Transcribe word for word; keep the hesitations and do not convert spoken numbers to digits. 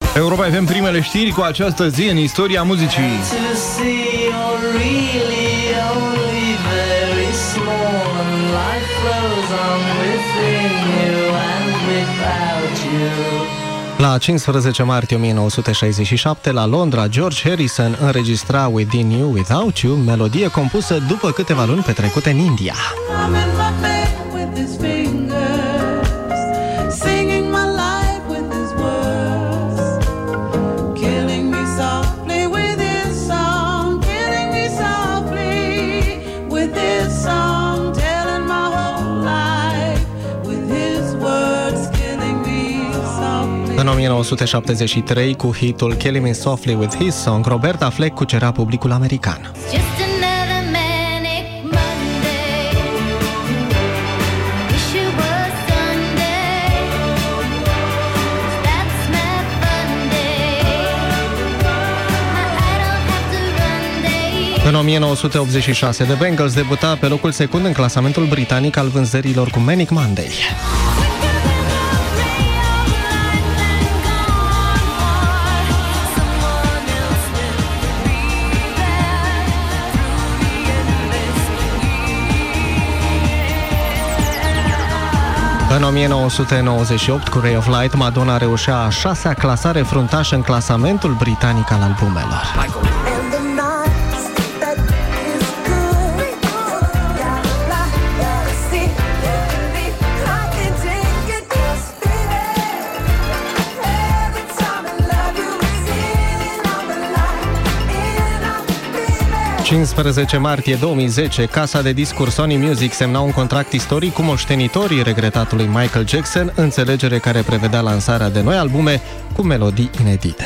Europa F M, primele știri cu această zi în istoria muzicii. La cincisprezece martie o mie nouă sute șaizeci și șapte, la Londra, George Harrison înregistra Within You, Without You, melodie compusă după câteva luni petrecute în India. În o mie nouă sute șaptezeci și trei, cu hitul Killing Me Softly with His Song, Roberta Fleck cucerea publicul american. În o mie nouă sute optzeci și șase, The Bangles debuta pe locul secund în clasamentul britanic al vânzărilor cu Manic Monday. În o mie nouă sute nouăzeci și opt, cu Ray of Light, Madonna reușea a șasea clasare fruntașă în clasamentul britanic al albumelor. cincisprezece martie două mii zece, casa de discuri Sony Music semna un contract istoric cu moștenitorii regretatului Michael Jackson, înțelegere care prevedea lansarea de noi albume cu melodii inedite.